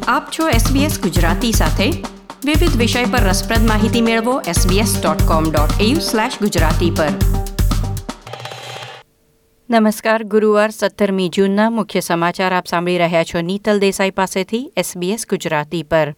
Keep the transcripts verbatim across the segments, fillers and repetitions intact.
આપ છો એસબીએસ ગુજરાતી સાથે. વિવિધ વિષય પર રસપ્રદ માહિતી મેળવો SBS dot com dot AU slash Gujarati પર. નમસ્કાર. ગુરુવાર સત્તરમી જૂનના મુખ્ય સમાચાર આપ સાંભળી રહ્યા છો નીતલ દેસાઈ પાસેથી એસબીએસ ગુજરાતી પર.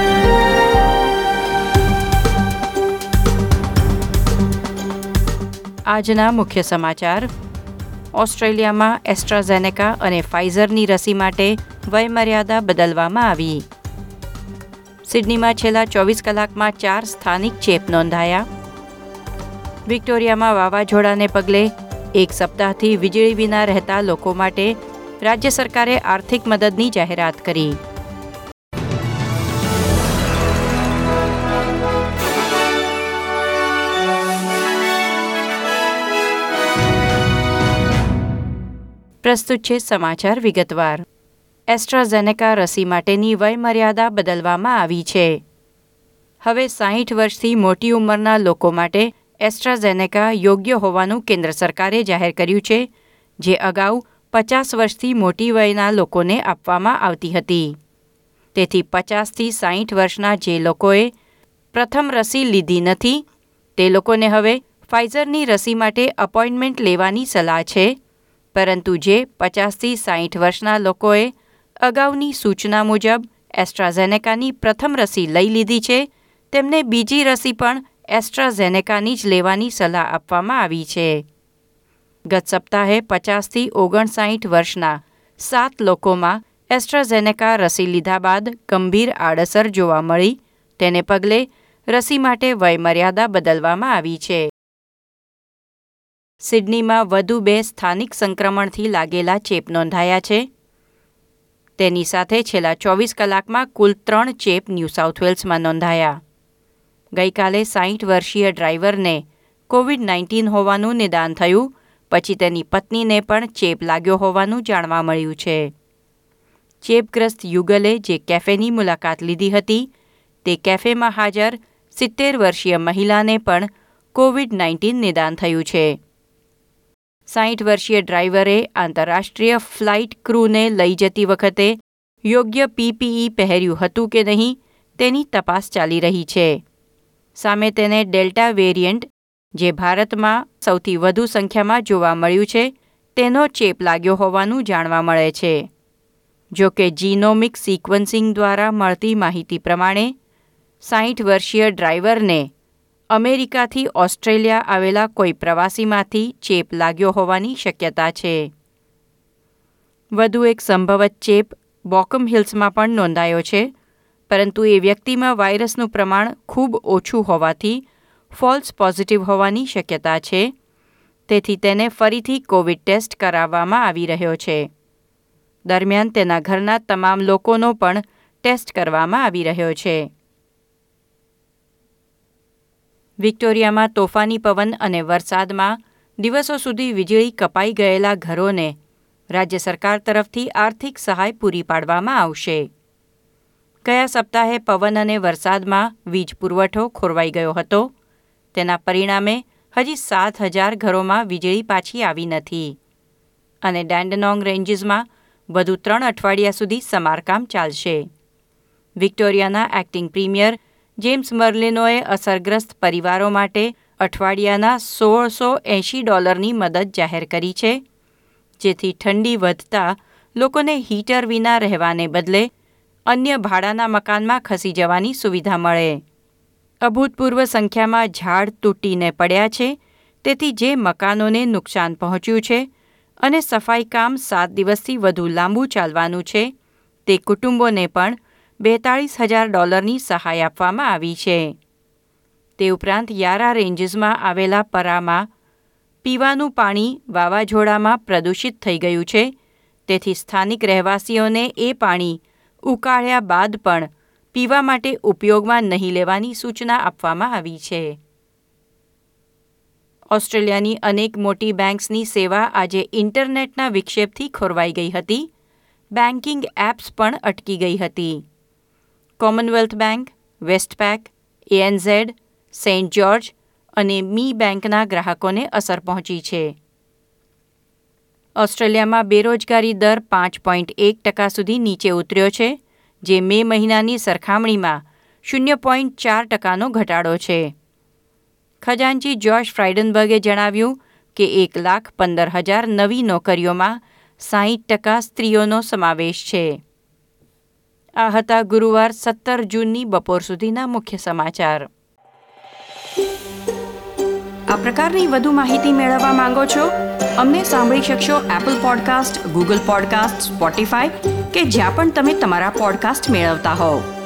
આજના મુખ્ય સમાચાર. ઓસ્ટ્રેલિયામાં એસ્ટ્રાઝેનેકા અને ફાઇઝરની રસી માટે વયમર્યાદા બદલવામાં આવી. સિડનીમાં છેલ્લા ચોવીસ કલાકમાં ચાર સ્થાનિક ચેપ નોંધાયા. વિક્ટોરિયામાં વાવાઝોડાને પગલે એક સપ્તાહથી વીજળી વિના રહેતા લોકો માટે રાજ્ય સરકારે આર્થિક મદદની જાહેરાત કરી. પ્રસ્તુત છે સમાચાર વિગતવાર. એસ્ટ્રાઝેનેકા રસી માટેની વયમર્યાદા બદલવામાં આવી છે. હવે સાહીઠ વર્ષથી મોટી ઉંમરના લોકો માટે એસ્ટ્રાઝેનેકા યોગ્ય હોવાનું કેન્દ્ર સરકારે જાહેર કર્યું છે, જે અગાઉ પચાસ વર્ષથી મોટી વયના લોકોને આપવામાં આવતી હતી. તેથી પચાસથી સાહીઠ વર્ષના જે લોકોએ પ્રથમ રસી લીધી નથી તે લોકોને હવે ફાઇઝરની રસી માટે અપોઇન્ટમેન્ટ લેવાની સલાહ છે, પરંતુ જે પચાસથી સાહીઠ વર્ષના લોકોએ અગાઉની સૂચના મુજબ એસ્ટ્રાઝેનેકાની પ્રથમ રસી લઈ લીધી છે તેમને બીજી રસી પણ એસ્ટ્રાઝેનેકાની જ લેવાની સલાહ આપવામાં આવી છે. ગત સપ્તાહે પચાસથી ઓગણસાઠ વર્ષના સાત લોકોમાં એસ્ટ્રાઝેનેકા રસી લીધા બાદ ગંભીર આડઅસર જોવા મળી. તેને પગલે રસી માટે વયમર્યાદા બદલવામાં આવી છે. સિડનીમાં વધુ બે સ્થાનિક સંક્રમણથી લાગેલા ચેપ નોંધાયા છે. તેની સાથે છેલ્લા ચોવીસ કલાકમાં કુલ ત્રણ ચેપ ન્યૂ સાઉથ વેલ્સમાં નોંધાયા. ગઈકાલે સાહીઠ વર્ષીય ડ્રાઈવરને કોવિડ નાઇન્ટીન હોવાનું નિદાન થયું પછી તેની પત્નીને પણ ચેપ લાગ્યો હોવાનું જાણવા મળ્યું છે. ચેપગ્રસ્ત યુગલે જે કેફેની મુલાકાત લીધી હતી તે કેફેમાં હાજર સિત્તેર વર્ષીય મહિલાને પણ કોવિડ નાઇન્ટીન નિદાન થયું છે. સાહીઠ વર્ષીય ડ્રાઈવરે આંતરરાષ્ટ્રીય ફ્લાઇટ ક્રૂને લઈ જતી વખતે યોગ્ય પીપીઈ પહેર્યું હતું કે નહીં તેની તપાસ ચાલી રહી છે. સામે તેને ડેલ્ટા વેરિયન્ટ, જે ભારતમાં સૌથી વધુ સંખ્યામાં જોવા મળ્યું છે, તેનો ચેપ લાગ્યો હોવાનું જાણવા મળે છે. જો કે જીનોમિક સિક્વન્સિંગ દ્વારા મળતી માહિતી પ્રમાણે સાહીઠ વર્ષીય ડ્રાઈવરને અમેરિકાથી ઓસ્ટ્રેલિયા આવેલા કોઈ પ્રવાસીમાંથી ચેપ લાગ્યો હોવાની શક્યતા છે. વધુ એક સંભવત ચેપ બોકમ હિલ્સમાં પણ નોંધાયો છે, પરંતુ એ વ્યક્તિમાં વાયરસનું પ્રમાણ ખૂબ ઓછું હોવાથી ફોલ્સ પોઝિટિવ હોવાની શક્યતા છે. તેથી તેને ફરીથી કોવિડ ટેસ્ટ કરાવવામાં આવી રહ્યો છે. દરમિયાન તેના ઘરના તમામ લોકોનો પણ ટેસ્ટ કરવામાં આવી રહ્યો છે. વિક્ટોરિયામાં તોફાની પવન અને વરસાદમાં દિવસો સુધી વીજળી કપાઈ ગયેલા ઘરોને રાજ્ય સરકાર તરફથી આર્થિક સહાય પૂરી પાડવામાં આવશે. ગયા સપ્તાહે પવન અને વરસાદમાં વીજ પુરવઠો ખોરવાઈ ગયો હતો. તેના પરિણામે હજી સાત હજાર ઘરોમાં વીજળી પાછી આવી નથી અને ડેન્ડનોંગ રેન્જીસમાં વધુ ત્રણ અઠવાડિયા સુધી સમારકામ ચાલશે. વિક્ટોરિયાના એક્ટિંગ પ્રીમિયર જેમ્સ મર્લિનોએ અસરગ્રસ્ત પરિવારો માટે અઠવાડિયાના સોળસો એંશી ડોલરની મદદ જાહેર કરી છે, જેથી ઠંડી વધતા લોકોને હીટર વિના રહેવાને બદલે અન્ય ભાડાના મકાનમાં ખસી જવાની સુવિધા મળે. અભૂતપૂર્વ સંખ્યામાં ઝાડ તૂટીને પડ્યા છે, તેથી જે મકાનોને નુકસાન પહોંચ્યું છે અને સફાઈ કામ સાત દિવસથી વધુ લાંબુ ચાલવાનું છે તે કુટુંબોને પણ બેતાળીસ હજાર ડોલરની સહાય આપવામાં આવી છે. તે ઉપરાંત યારા રેન્જીસમાં આવેલા પરામાં પીવાનું પાણી વાવાઝોડામાં પ્રદૂષિત થઈ ગયું છે, તેથી સ્થાનિક રહેવાસીઓને એ પાણી ઉકાળ્યા બાદ પણ પીવા માટે ઉપયોગમાં નહીં લેવાની સૂચના આપવામાં આવી છે. ઓસ્ટ્રેલિયાની અનેક મોટી બેંક્સની સેવા આજે ઇન્ટરનેટના વિક્ષેપથી ખોરવાઈ ગઈ હતી. બેન્કિંગ એપ્સ પણ અટકી ગઈ હતી. Commonwealth bank, Westpac, ANZ, St George અને મી બેંકના ગ્રાહકોને અસર પહોંચી છે. ઓસ્ટ્રેલિયામાં બેરોજગારી દર પાંચ પોઈન્ટ એક ટકા સુધી નીચે ઉતર્યો છે, જે મે મહિનાની સરખામણીમાં શૂન્ય પોઈન્ટ ચાર ટકાનો ઘટાડો છે. ખજાનચી જોશ ફ્રાઇડનબર્ગે જણાવ્યું કે એક લાખ પંદર હજાર નવી નોકરીઓમાં સાહીઠ ટકા સ્ત્રીઓનો સમાવેશ છે. આ હતા ગુરુવાર સત્તર જૂનની બપોર સુધીના મુખ્ય સમાચાર. આ પ્રકારની વધુ માહિતી મેળવવા માંગો છો? અમને સાંભળી શકશો Apple podcast, Google podcast, Spotify કે જ્યાં પણ તમે તમારા પોડકાસ્ટ મેળવતા હોવ.